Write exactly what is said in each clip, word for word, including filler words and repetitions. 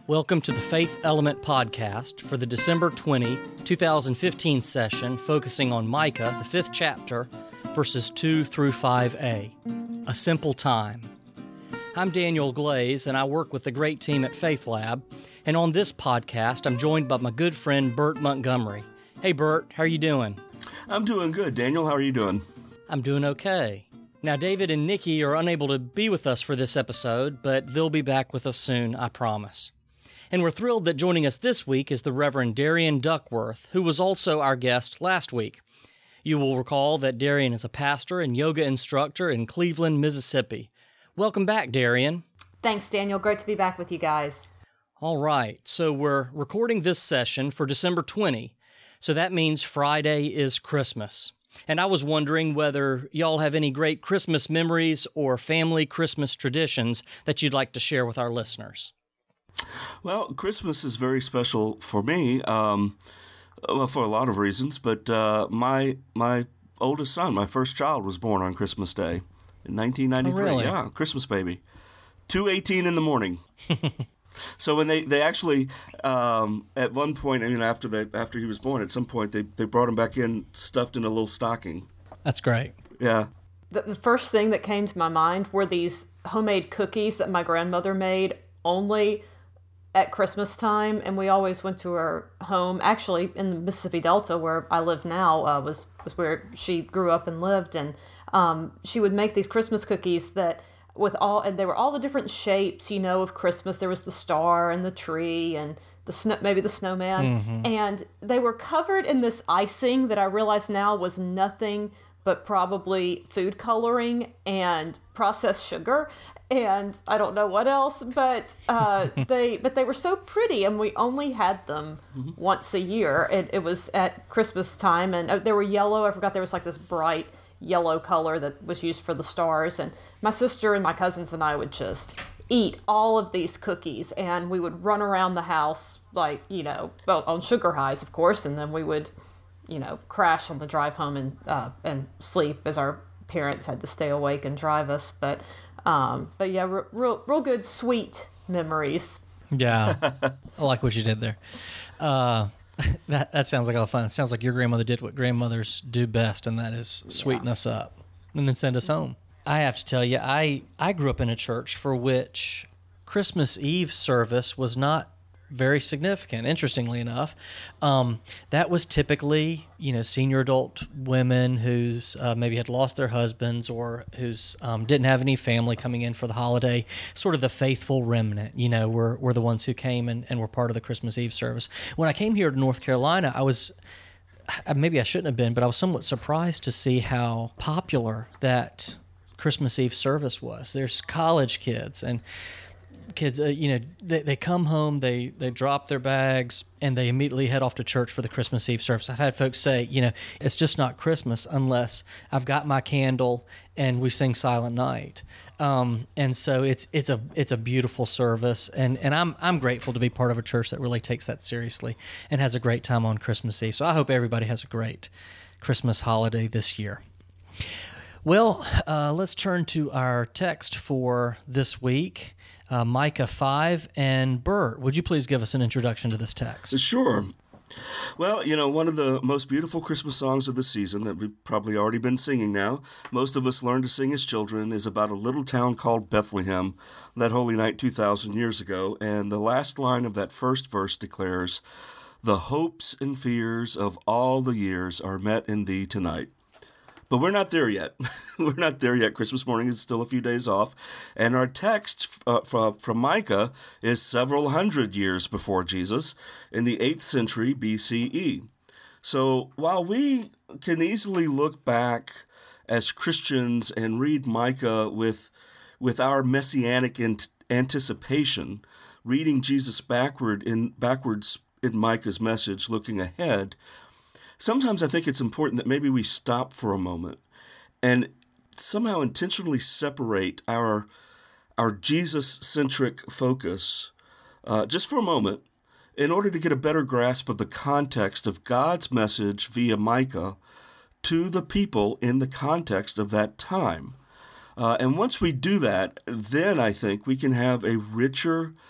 Welcome to the Faith Element Podcast for the December twentieth, twenty fifteen session focusing on Micah, the fifth chapter, verses two through five a, A Simple Time. I'm Daniel Glaze, and I work with the great team at Faith Lab, and on this podcast, I'm joined by my good friend Bert Montgomery. Hey, Bert, how are you doing? I'm doing good. Daniel, how are you doing? I'm doing okay. Now, David and Nikki are unable to be with us for this episode, but they'll be back with us soon, I promise. And we're thrilled that joining us this week is the Reverend Darian Duckworth, who was also our guest last week. You will recall that Darian is a pastor and yoga instructor in Cleveland, Mississippi. Welcome back, Darian. Thanks, Daniel. Great to be back with you guys. All right, so we're recording this session for December twentieth, so that means Friday is Christmas. And I was wondering whether y'all have any great Christmas memories or family Christmas traditions that you'd like to share with our listeners. Well, Christmas is very special for me, um, well, for a lot of reasons, but uh, my my oldest son, my first child, was born on Christmas Day in nineteen ninety-three. Oh, really? Yeah, Christmas baby. two eighteen in the morning. So when they, they actually, um, at one point, I mean, after they after he was born, at some point, they, they brought him back in stuffed in a little stocking. That's great. Yeah. The, the first thing that came to my mind were these homemade cookies that my grandmother made only at Christmas time, and we always went to her home, actually in the Mississippi Delta, where I live now, uh, was, was where she grew up and lived, and um, she would make these Christmas cookies that with all, and they were all the different shapes, you know, of Christmas. There was the star and the tree and the snow, maybe the snowman, mm-hmm. and they were covered in this icing that I realize now was nothing but probably food coloring and processed sugar, and I don't know what else, but uh, they but they were so pretty, and we only had them mm-hmm. once a year. It, it was at Christmas time, and they were yellow. I forgot there was like this bright yellow color that was used for the stars, and my sister and my cousins and I would just eat all of these cookies, and we would run around the house like, you know, well, on sugar highs, of course, and then we would, you know, crash on the drive home and uh, and sleep as our parents had to stay awake and drive us. But um, but yeah, r- real real good sweet memories. Yeah, I like what you did there. Uh, that that sounds like a lot of fun. It sounds like your grandmother did what grandmothers do best, and that is sweeten yeah. us up and then send us home. I have to tell you, I I grew up in a church for which Christmas Eve service was not very significant, interestingly enough. Um, that was typically, you know, senior adult women who's uh, maybe had lost their husbands or who's um, didn't have any family coming in for the holiday, sort of the faithful remnant, you know, were, were the ones who came and, and were part of the Christmas Eve service. When I came here to North Carolina, I was, maybe I shouldn't have been, but I was somewhat surprised to see how popular that Christmas Eve service was. There's college kids and kids, uh, you know, they, they come home, they, they drop their bags, and they immediately head off to church for the Christmas Eve service. I've had folks say, you know, it's just not Christmas unless I've got my candle and we sing Silent Night. Um, and so it's it's a it's a beautiful service, and, and I'm I'm grateful to be part of a church that really takes that seriously and has a great time on Christmas Eve. So I hope everybody has a great Christmas holiday this year. Well, uh, let's turn to our text for this week. Uh, Micah five, and Bert, would you please give us an introduction to this text? Sure. Well, you know, one of the most beautiful Christmas songs of the season that we've probably already been singing now, most of us learned to sing as children, is about a little town called Bethlehem, that holy night two thousand years ago, and the last line of that first verse declares, "The hopes and fears of all the years are met in thee tonight." But we're not there yet. We're not there yet. Christmas morning is still a few days off. And our text uh, from, from Micah is several hundred years before Jesus in the eighth century B C E. So while we can easily look back as Christians and read Micah with, with our messianic ant- anticipation, reading Jesus backward in, backwards in Micah's message, looking ahead, sometimes I think it's important that maybe we stop for a moment and somehow intentionally separate our our Jesus-centric focus uh, just for a moment in order to get a better grasp of the context of God's message via Micah to the people in the context of that time. Uh, and once we do that, then I think we can have a richer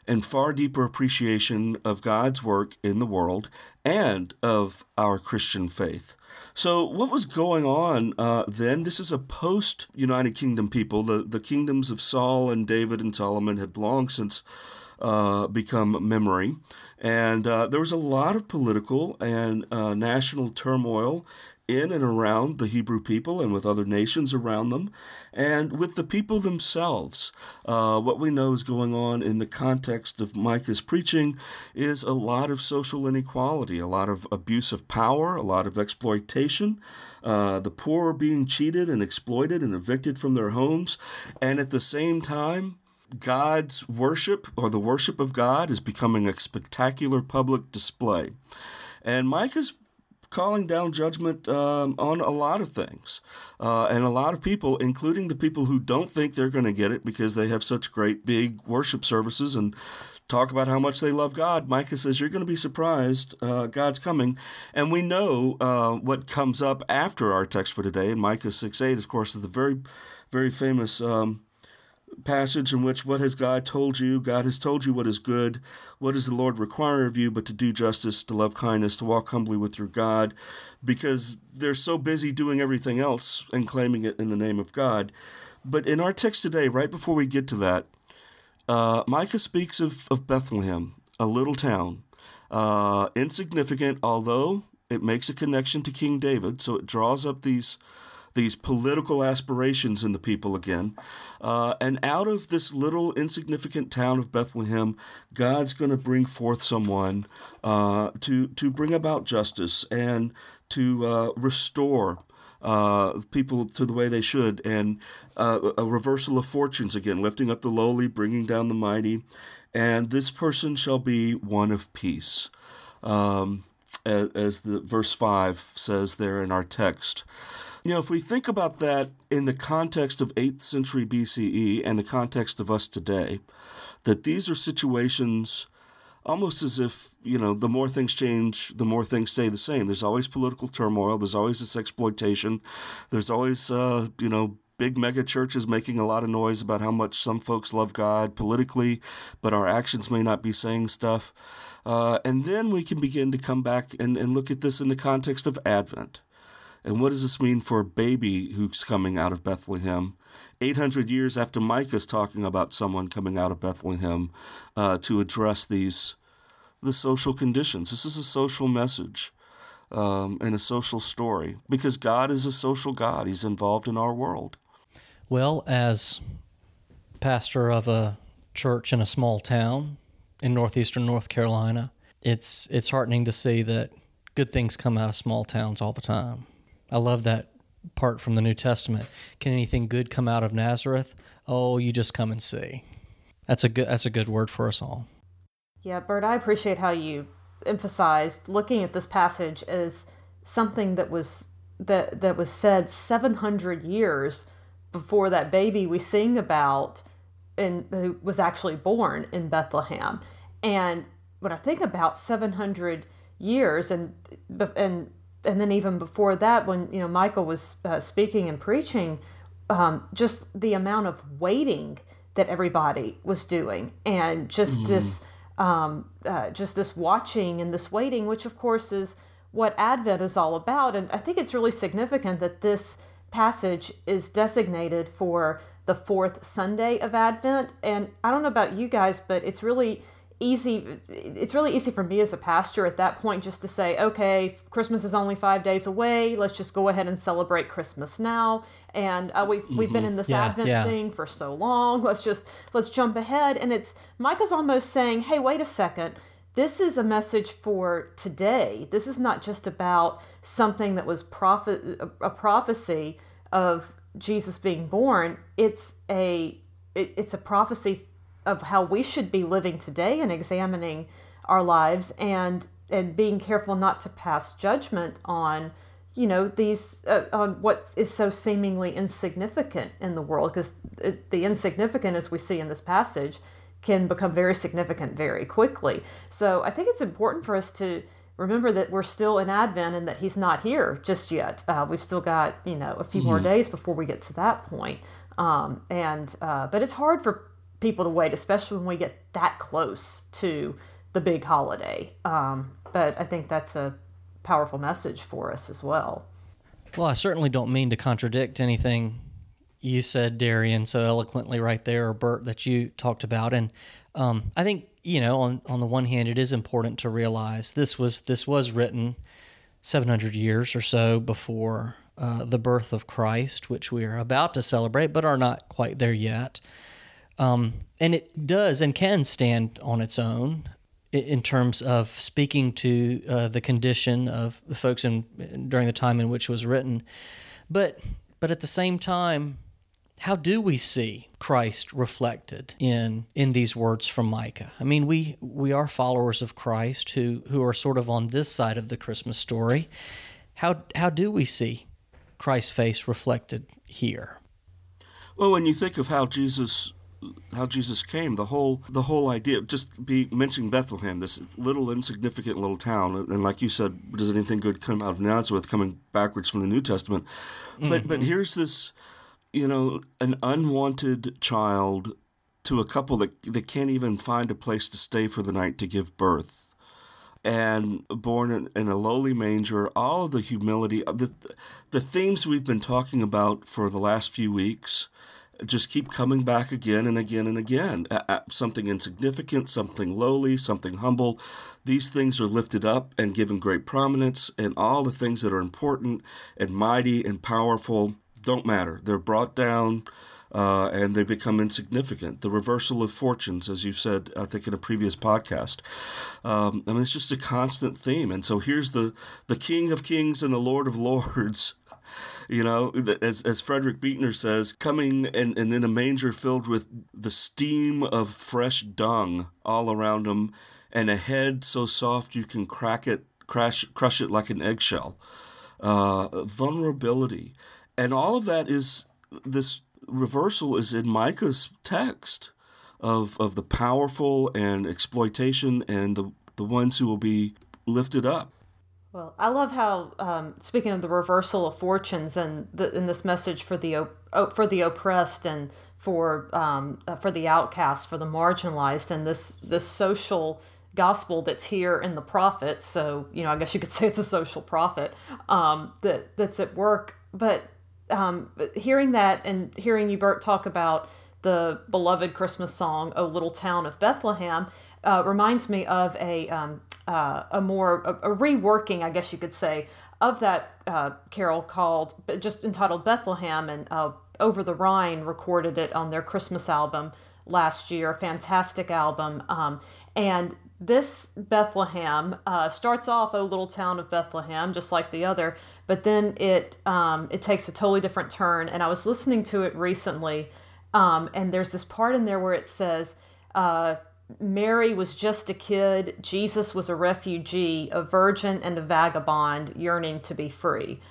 and far deeper appreciation of God's work in the world and of our Christian faith. So what was going on uh, then? This is a post-United Kingdom people. The, the kingdoms of Saul and David and Solomon had long since uh, become memory. And uh, there was a lot of political and uh, national turmoil in and around the Hebrew people and with other nations around them, and with the people themselves. Uh, what we know is going on in the context of Micah's preaching is a lot of social inequality, a lot of abuse of power, a lot of exploitation, uh, the poor are being cheated and exploited and evicted from their homes, and at the same time, God's worship, or the worship of God, is becoming a spectacular public display. And Micah's calling down judgment um, on a lot of things. Uh, and a lot of people, including the people who don't think they're going to get it because they have such great big worship services and talk about how much they love God, Micah says, you're going to be surprised. Uh, God's coming. And we know uh, what comes up after our text for today. In Micah six eight, of course, is the very, very famous um passage in which, what has God told you? God has told you what is good. What does the Lord require of you but to do justice, to love kindness, to walk humbly with your God? Because they're so busy doing everything else and claiming it in the name of God. But in our text today, right before we get to that, uh, Micah speaks of, of Bethlehem, a little town, uh, insignificant, although it makes a connection to King David, so it draws up these these political aspirations in the people again. Uh, and out of this little insignificant town of Bethlehem, God's going to bring forth someone uh, to, to bring about justice and to uh, restore uh, people to the way they should, and uh, a reversal of fortunes again, lifting up the lowly, bringing down the mighty. And this person shall be one of peace. Um, as the verse five says there in our text. You know, if we think about that in the context of eighth century B C E and the context of us today, that these are situations almost as if, you know, the more things change, the more things stay the same. There's always political turmoil. There's always this exploitation. There's always, uh, you know, big mega churches making a lot of noise about how much some folks love God politically, but our actions may not be saying stuff. Uh, and then we can begin to come back and, and look at this in the context of Advent. And what does this mean for a baby who's coming out of Bethlehem? eight hundred years after Micah's talking about someone coming out of Bethlehem uh, to address these the social conditions. This is a social message um, and a social story, because God is a social God. He's involved in our world. Well, as pastor of a church in a small town in northeastern North Carolina, it's it's heartening to see that good things come out of small towns all the time. I love that part from the New Testament. Can anything good come out of Nazareth? Oh, you just come and see. That's a good that's a good word for us all. Yeah, Bert, I appreciate how you emphasized looking at this passage as something that was that that was said seven hundred years before that baby we sing about and who was actually born in Bethlehem. And when I think about seven hundred years and and and then even before that, when, you know, Michael was uh, speaking and preaching, um, just the amount of waiting that everybody was doing, and just mm. this, um, uh, just this watching and this waiting, which of course is what Advent is all about. And I think it's really significant that this passage is designated for the fourth Sunday of Advent. And I don't know about you guys, but it's really easy. It's really easy for me as a pastor at that point just to say, okay, Christmas is only five days away. Let's just go ahead and celebrate Christmas now. And uh, we've mm-hmm. we've been in this yeah, Advent yeah. thing for so long. Let's just let's jump ahead. And it's Micah's almost saying, hey, wait a second. This is a message for today. This is not just about something that was prophet a prophecy of Jesus being born. It's a it, it's a prophecy of how we should be living today and examining our lives, and and being careful not to pass judgment on, you know, these uh, on what is so seemingly insignificant in the world, because the insignificant, as we see in this passage, can become very significant very quickly. So I think it's important for us to remember that we're still in Advent and that he's not here just yet. Uh, we've still got, you know, a few mm-hmm. more days before we get to that point. Um, and uh, but it's hard for people to wait, especially when we get that close to the big holiday. Um, but I think that's a powerful message for us as well. Well, I certainly don't mean to contradict anything you said, Darian, so eloquently right there, or Bert, that you talked about. And um, I think, you know, on, on the one hand, it is important to realize this was this was written seven hundred years or so before uh, the birth of Christ, which we are about to celebrate, but are not quite there yet. Um, and it does and can stand on its own in terms of speaking to uh, the condition of the folks in during the time in which it was written. But but at the same time, how do we see Christ reflected in in these words from Micah? I mean, we we are followers of Christ who who are sort of on this side of the Christmas story. How how do we see Christ's face reflected here? Well, when you think of how Jesus how Jesus came, the whole the whole idea, just be mentioning Bethlehem, this little insignificant little town, and like you said, does anything good come out of Nazareth, coming backwards from the New Testament? Mm-hmm. But but here's this, you know, an unwanted child to a couple that that can't even find a place to stay for the night to give birth, and born in, in a lowly manger. All of the humility, the the themes we've been talking about for the last few weeks just keep coming back again and again and again. Uh, something insignificant, something lowly, something humble. These things are lifted up and given great prominence, and all the things that are important and mighty and powerful don't matter. They're brought down uh, and they become insignificant. The reversal of fortunes, as you said, I think in a previous podcast. Um, I mean, it's just a constant theme. And so here's the, the King of Kings and the Lord of Lords, you know, as as Frederick Buechner says, coming and, and in a manger filled with the steam of fresh dung all around him, and a head so soft you can crack it, crash, crush it like an eggshell. Uh, vulnerability. And all of that is, this reversal is in Micah's text of of the powerful and exploitation and the, the ones who will be lifted up. Well, I love how, um, speaking of the reversal of fortunes and the, in this message for the op- for the oppressed and for um, uh, for the outcast, for the marginalized, and this this social gospel that's here in the prophets. So, you know, I guess you could say it's a social prophet um, that that's at work. But um, hearing that and hearing you, Bert, talk about the beloved Christmas song, "O Little Town of Bethlehem," uh, reminds me of a um, uh, a more a, a reworking, I guess you could say, of that uh, carol called just entitled Bethlehem, and uh, Over the Rhine recorded it on their Christmas album last year, a fantastic album. Um, and this Bethlehem uh, starts off, "O Little Town of Bethlehem," just like the other, but then it um, it takes a totally different turn. And I was listening to it recently, um, and there's this part in there where it says, uh, Mary was just a kid, Jesus was a refugee, a virgin and a vagabond yearning to be free.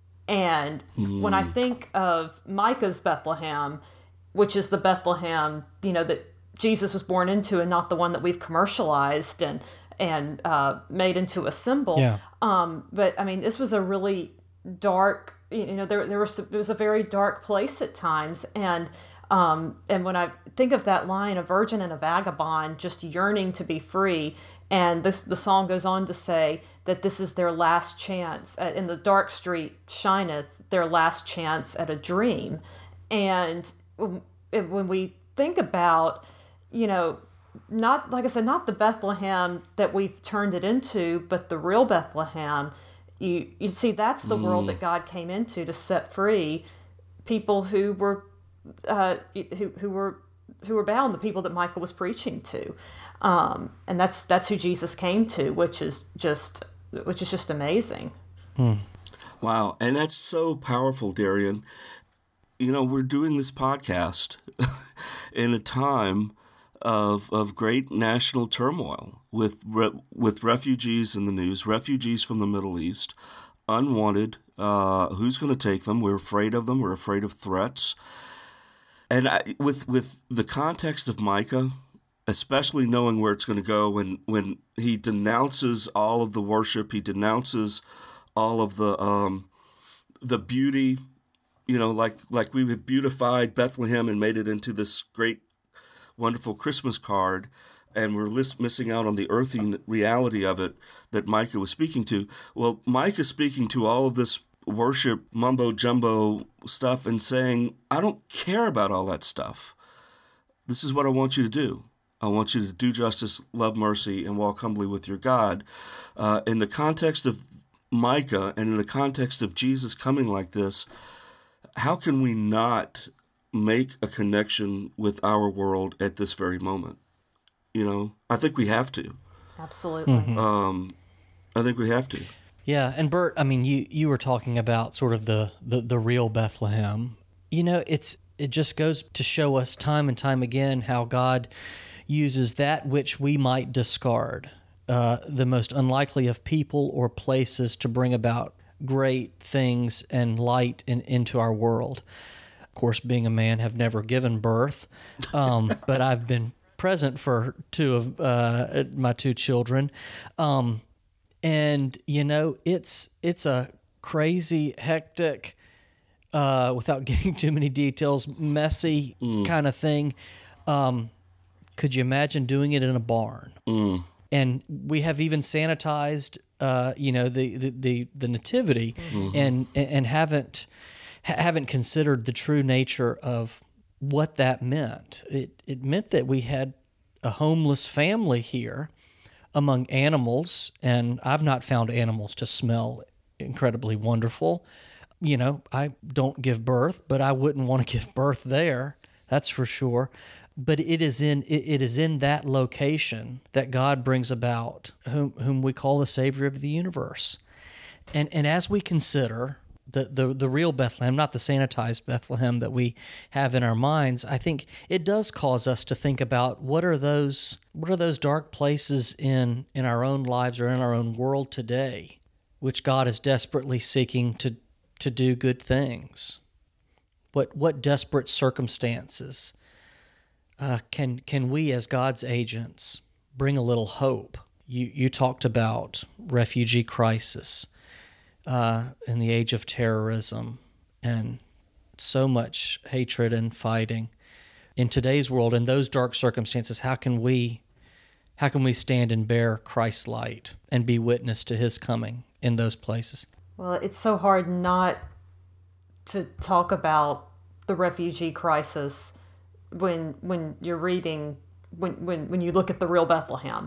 And mm. when I think of Micah's Bethlehem, which is the Bethlehem, you know, that Jesus was born into and not the one that we've commercialized and and uh, made into a symbol. Yeah. Um, but I mean, this was a really dark, you know, there there was it was a very dark place at times, and um, and when I think of that line, a virgin and a vagabond just yearning to be free, and this, the song goes on to say that this is their last chance. Uh, in the dark street shineth, their last chance at a dream. And when we think about, you know, not, like I said, not the Bethlehem that we've turned it into, but the real Bethlehem, you you see, that's the mm. world that God came into to set free people who were uh, who who were who were bound, the people that Micah was preaching to, um, and that's that's who Jesus came to, which is just which is just amazing. Hmm. Wow, and that's so powerful, Darian. You know, we're doing this podcast in a time of of great national turmoil with re- with refugees in the news, refugees from the Middle East, unwanted. Uh, who's going to take them? We're afraid of them. We're afraid of threats. And I, with with the context of Micah, especially knowing where it's going to go, when when he denounces all of the worship, he denounces all of the um, the beauty, you know, like like we have beautified Bethlehem and made it into this great, wonderful Christmas card, and we're lis- missing out on the earthing reality of it that Micah was speaking to. Well, Micah's speaking to all of this worship mumbo-jumbo stuff and saying, I don't care about all that stuff. This is what I want you to do. I want you to do justice, love mercy, and walk humbly with your God. Uh, in the context of Micah and in the context of Jesus coming like this, how can we not make a connection with our world at this very moment? You know, I think we have to. Absolutely. Mm-hmm. Um, I think we have to. Yeah, and Bert, I mean, you, you were talking about sort of the, the, the real Bethlehem. You know, it's it just goes to show us time and time again how God uses that which we might discard, uh, the most unlikely of people or places, to bring about great things and light in, into our world. Of course, being a man, have never given birth, um, but I've been present for two of uh, my two children. Um, and, you know, it's it's a crazy, hectic, uh, without getting too many details, messy mm. kind of thing. Um, could you imagine doing it in a barn? Mm. And we have even sanitized, uh, you know, the the the, the nativity, mm-hmm. and and haven't haven't considered the true nature of what that meant. It it meant that we had a homeless family here among animals, and I've not found animals to smell incredibly wonderful. You know, I don't give birth, but I wouldn't want to give birth there. That's for sure. But it is in it, it is in that location that God brings about whom whom we call the Savior of the universe. And and as we consider the, the, the real Bethlehem, not the sanitized Bethlehem that we have in our minds, I think it does cause us to think about what are those what are those dark places in, in our own lives or in our own world today, which God is desperately seeking to to do good things. What what desperate circumstances uh, can can we as God's agents bring a little hope? You you talked about refugee crisis uh, in the age of terrorism and so much hatred and fighting in today's world. In those dark circumstances, how can we how can we stand and bear Christ's light and be witness to His coming in those places? Well, it's so hard not to talk about the refugee crisis when when you're reading when when, when you look at the real Bethlehem.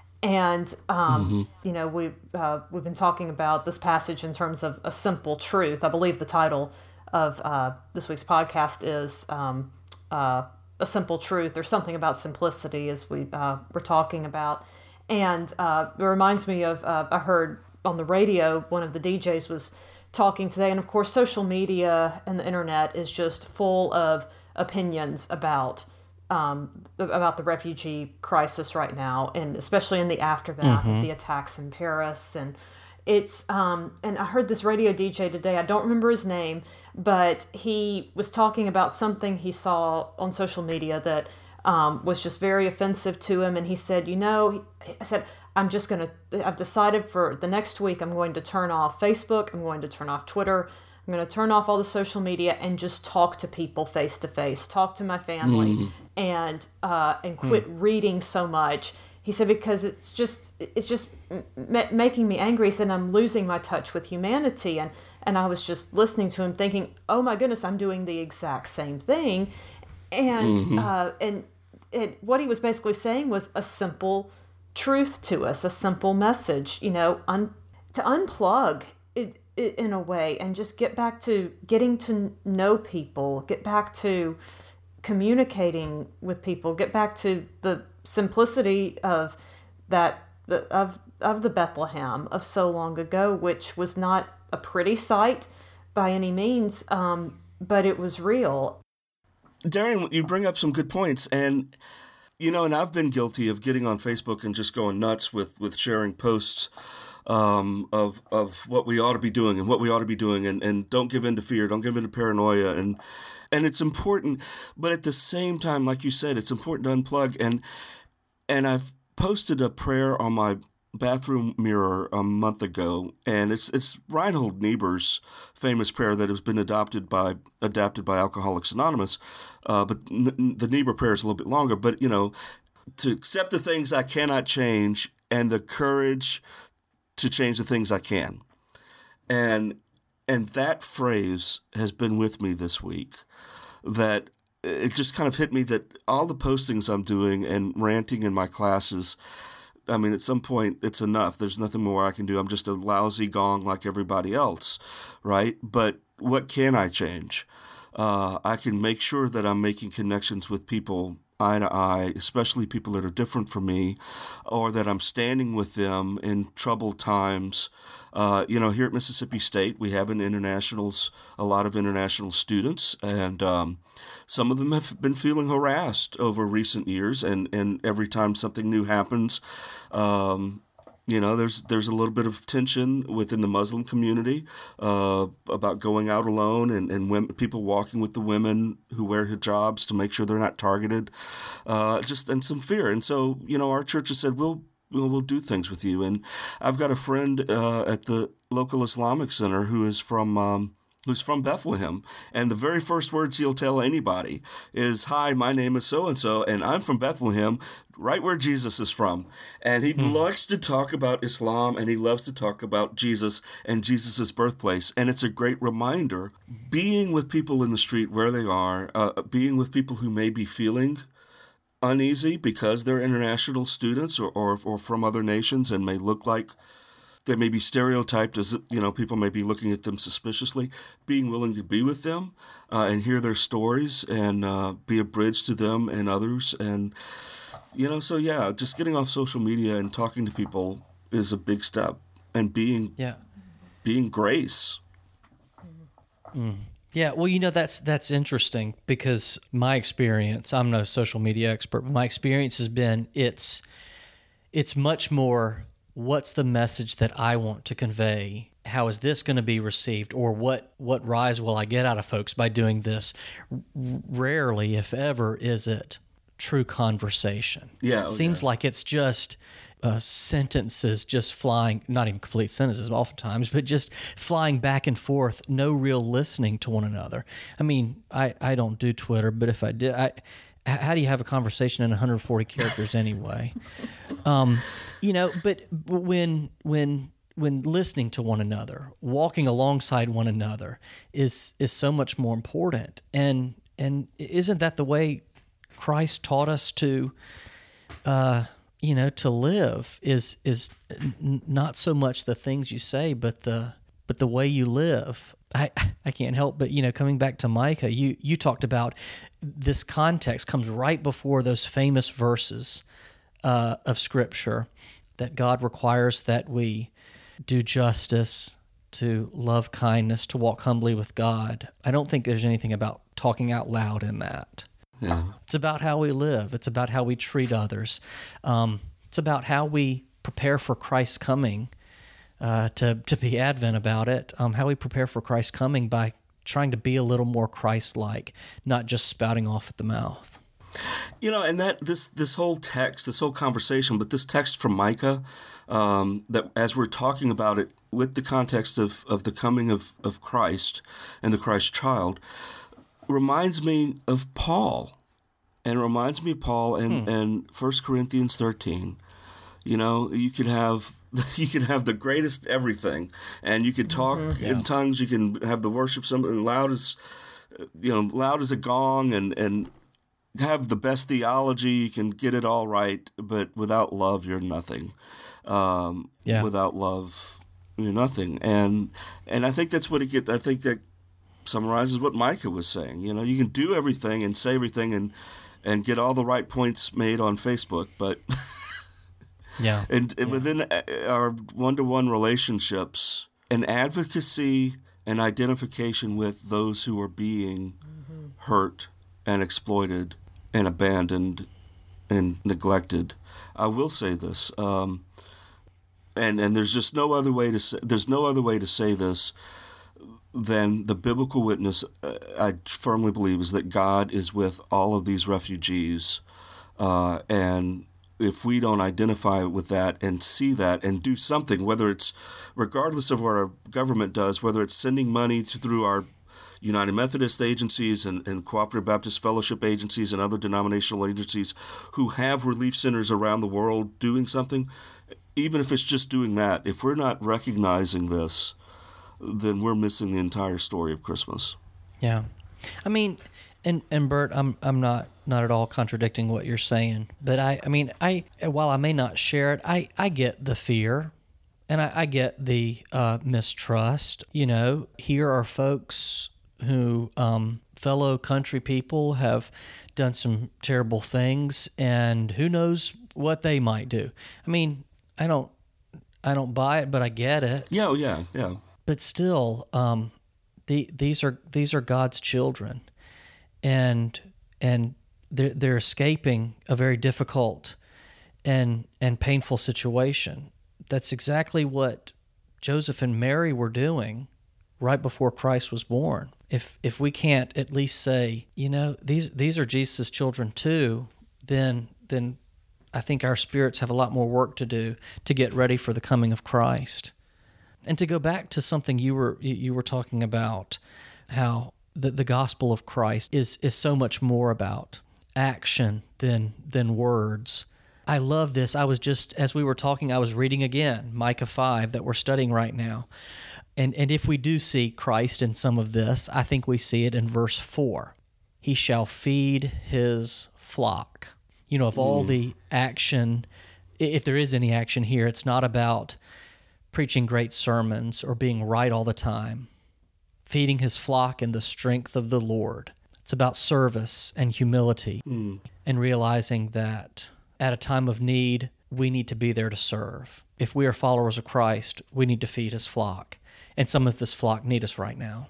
And um, mm-hmm. you know, we uh, we've been talking about this passage in terms of a simple truth. I believe the title of uh, this week's podcast is um, uh, a simple truth, or something about simplicity, as we uh, were talking about. And uh, it reminds me of uh, I heard on the radio, one of the D Js was talking today, and of course social media and the internet is just full of opinions about um, about the refugee crisis right now, and especially in the aftermath mm-hmm. of the attacks in Paris. And it's um, and I heard this radio D J today, I don't remember his name, but he was talking about something he saw on social media that um, was just very offensive to him, and he said, you know, he, I said, I'm just going to, I've decided for the next week, I'm going to turn off Facebook, I'm going to turn off Twitter, I'm going to turn off all the social media and just talk to people face to face, talk to my family, mm. and uh, and quit mm. reading so much. He said, because it's just, it's just m- making me angry. He said, I'm losing my touch with humanity. And, and I was just listening to him thinking, oh my goodness, I'm doing the exact same thing. And, mm-hmm. uh, and it, what he was basically saying was a simple truth to us, a simple message, you know, un, to unplug it, it in a way and just get back to getting to know people, get back to communicating with people, get back to the simplicity of that, the, of, of the Bethlehem of so long ago, which was not a pretty sight by any means, um, but it was real. Darian, you bring up some good points, and you know, and I've been guilty of getting on Facebook and just going nuts with, with sharing posts um, of of what we ought to be doing and what we ought to be doing, and, and don't give in to fear, don't give in to paranoia, and and it's important, but at the same time, like you said, it's important to unplug. And and I've posted a prayer on my bathroom mirror a month ago, and it's it's Reinhold Niebuhr's famous prayer that has been adopted by adapted by Alcoholics Anonymous. Uh, but n- the Niebuhr prayer is a little bit longer. But you know, to accept the things I cannot change, and the courage to change the things I can, and and that phrase has been with me this week. That it just kind of hit me that all the postings I'm doing and ranting in my classes, I mean, at some point, it's enough. There's nothing more I can do. I'm just a lousy gong like everybody else, right? But what can I change? Uh, I can make sure that I'm making connections with people eye to eye, especially people that are different from me, or that I'm standing with them in troubled times. Uh, you know, here at Mississippi State, we have an internationals, a lot of international students, and um, some of them have been feeling harassed over recent years. And, and every time something new happens, um, you know, there's there's a little bit of tension within the Muslim community uh, about going out alone, and, and women, people walking with the women who wear hijabs to make sure they're not targeted, uh, just and some fear. And so, you know, our church has said, we'll we'll, we'll do things with you. And I've got a friend uh, at the local Islamic Center who is from um, who's from Bethlehem, and the very first words he'll tell anybody is, "Hi, my name is so-and-so, and I'm from Bethlehem, right where Jesus is from." And he mm. likes to talk about Islam, and he loves to talk about Jesus and Jesus' birthplace. And it's a great reminder, being with people in the street where they are, uh, being with people who may be feeling uneasy because they're international students or, or, or from other nations and may look like they may be stereotyped as, you know, people may be looking at them suspiciously, being willing to be with them uh, and hear their stories and uh, be a bridge to them and others. And, you know, so yeah, just getting off social media and talking to people is a big step, and being, yeah. being grace. Mm. Yeah, well, you know, that's that's interesting because my experience, I'm no social media expert, but my experience has been it's it's much more, what's the message that I want to convey? How is this going to be received? Or what, what rise will I get out of folks by doing this? Rarely, if ever, is it true conversation. Yeah, it oh, seems yeah. like it's just uh, sentences just flying, not even complete sentences oftentimes, but just flying back and forth, no real listening to one another. I mean, I, I don't do Twitter, but if I did, I... how do you have a conversation in one hundred forty characters anyway? Um, you know, but when when when listening to one another, walking alongside one another is is so much more important. And and isn't that the way Christ taught us to, uh, you know, to live? Is is n- not so much the things you say, but the but the way you live. I, I can't help but, you know, coming back to Micah, you, you talked about this context comes right before those famous verses uh, of Scripture that God requires that we do justice, to love kindness, to walk humbly with God. I don't think there's anything about talking out loud in that. Yeah. It's about how we live. It's about how we treat others. Um, it's about how we prepare for Christ's coming. Uh, to to be Advent about it, um, how we prepare for Christ's coming by trying to be a little more Christ-like, not just spouting off at the mouth. You know, and that this this whole text, this whole conversation, but this text from Micah, um, that as we're talking about it with the context of, of the coming of, of Christ and the Christ child, reminds me of Paul, and reminds me of Paul in, hmm. in First Corinthians thirteen. You know, you could have you could have the greatest everything, and you could talk mm-hmm. in yeah. tongues. You can have the worship something loud as, you know, loud as a gong, and, and have the best theology. You can get it all right, but without love, you're nothing. Um, yeah. Without love, you're nothing. And and I think that's what it get. I think that summarizes what Micah was saying. You know, you can do everything and say everything and and get all the right points made on Facebook, but. Yeah. And, and yeah. within our one-to-one relationships, an advocacy and identification with those who are being mm-hmm. hurt and exploited and abandoned and neglected. I will say this, um, and and there's just no other way to say, there's no other way to say this than the biblical witness. Uh, I firmly believe is that God is with all of these refugees, uh, and if we don't identify with that and see that and do something, whether it's regardless of what our government does, whether it's sending money to, through our United Methodist agencies and, and Cooperative Baptist Fellowship agencies and other denominational agencies who have relief centers around the world doing something, even if it's just doing that, if we're not recognizing this, then we're missing the entire story of Christmas. Yeah. I mean, and, and Bert, I'm I'm not, not at all contradicting what you're saying, but I, I mean, I while I may not share it, I, I get the fear. And I, I get the uh, mistrust. You know, here are folks who, um, fellow country people, have done some terrible things, and who knows what they might do. I mean, I don't, I don't buy it, but I get it. Yeah, oh, yeah, yeah. But still, um, the these are these are God's children, and and they're they're escaping a very difficult and and painful situation. That's exactly what Joseph and Mary were doing right before Christ was born. If if we can't at least say, you know, these these are Jesus' children too, then then I think our spirits have a lot more work to do to get ready for the coming of Christ. And to go back to something you were you were talking about, how the, the gospel of Christ is is so much more about action than than words. I love this. I was just, as we were talking, I was reading again Micah five that we're studying right now. And and if we do see Christ in some of this, I think we see it in verse four. He shall feed his flock. You know, of all mm. the action, if there is any action here, it's not about preaching great sermons or being right all the time. Feeding his flock in the strength of the Lord. It's about service and humility mm. and realizing that at a time of need, we need to be there to serve. If we are followers of Christ, we need to feed his flock. And some of this flock need us right now.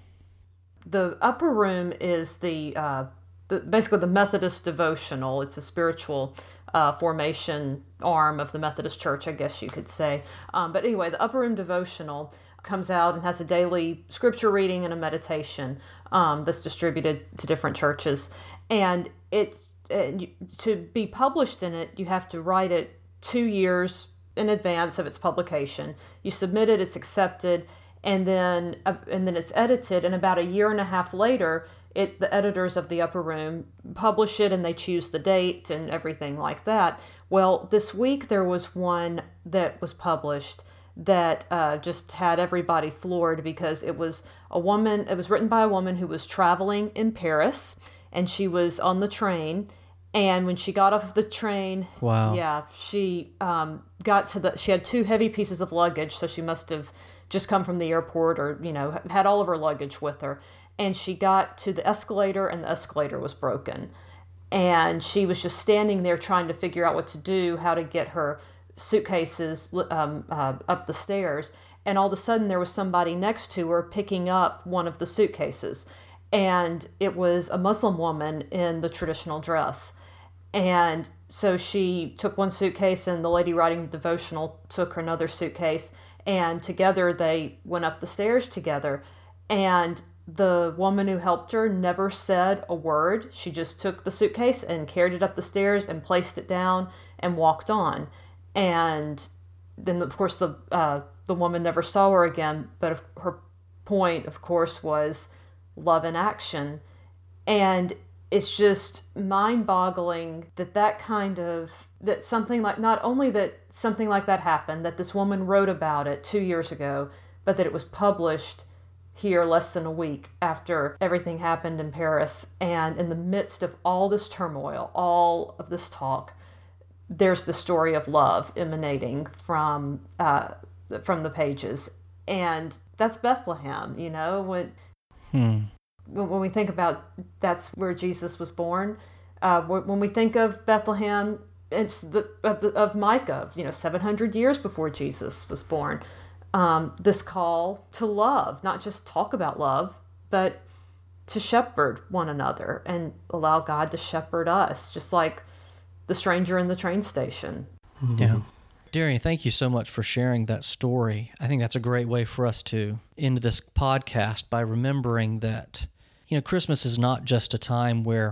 The upper room is the, uh, the basically the Methodist devotional. It's a spiritual uh, formation arm of the Methodist Church, I guess you could say. Um, but anyway, the upper room devotional comes out and has a daily scripture reading and a meditation um, that's distributed to different churches. And it's And to be published in it, you have to write it two years in advance of its publication. You submit it, it's accepted, and then uh, and then it's edited. And about a year and a half later, it the editors of the Upper Room publish it, and they choose the date and everything like that. Well, this week there was one that was published that uh, just had everybody floored, because it was a woman. It was written by a woman who was traveling in Paris. And she was on the train, and when she got off the train, wow, yeah, she um, got to the. She had two heavy pieces of luggage, so she must have just come from the airport, or you know, had all of her luggage with her. And she got to the escalator, and the escalator was broken, and she was just standing there trying to figure out what to do, how to get her suitcases um, uh, up the stairs. And all of a sudden, there was somebody next to her picking up one of the suitcases. And it was a Muslim woman in the traditional dress. And so she took one suitcase, and the lady writing the devotional took her another suitcase. And together they went up the stairs together. And the woman who helped her never said a word. She just took the suitcase and carried it up the stairs and placed it down and walked on. And then, of course, the uh, the woman never saw her again. But her point, of course, was love in action. And it's just mind-boggling that that kind of, that something like, not only that something like that happened, that this woman wrote about it two years ago, but that it was published here less than a week after everything happened in Paris. And in the midst of all this turmoil, all of this talk, there's the story of love emanating from uh, from the pages. And that's Bethlehem, you know, when Hmm. when we think about that's where Jesus was born. Uh, when we think of Bethlehem, it's the of, the, of Micah, you know, seven hundred years before Jesus was born. Um, this call to love, not just talk about love, but to shepherd one another and allow God to shepherd us, just like the stranger in the train station. Yeah. Darian, thank you so much for sharing that story. I think that's a great way for us to end this podcast by remembering that, you know, Christmas is not just a time where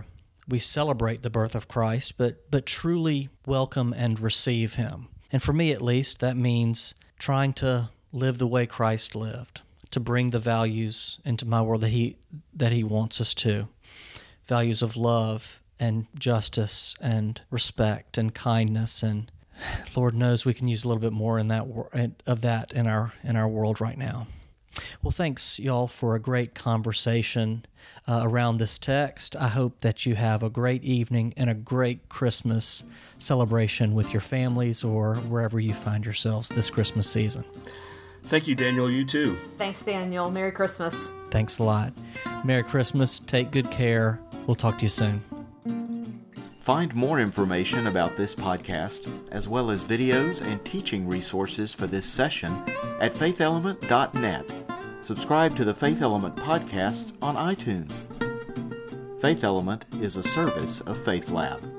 we celebrate the birth of Christ, but but truly welcome and receive him. And for me at least, that means trying to live the way Christ lived, to bring the values into my world that he that he wants us to. Values of love and justice and respect and kindness, and Lord knows we can use a little bit more in that of that in our in our world right now. Well, thanks, y'all, for a great conversation uh, around this text. I hope that you have a great evening and a great Christmas celebration with your families or wherever you find yourselves this Christmas season. Thank you, Daniel. You too. Thanks, Daniel. Merry Christmas. Thanks a lot. Merry Christmas. Take good care. We'll talk to you soon. Find more information about this podcast, as well as videos and teaching resources for this session at faith element dot net. Subscribe to the Faith Element podcast on iTunes. Faith Element is a service of Faith Lab.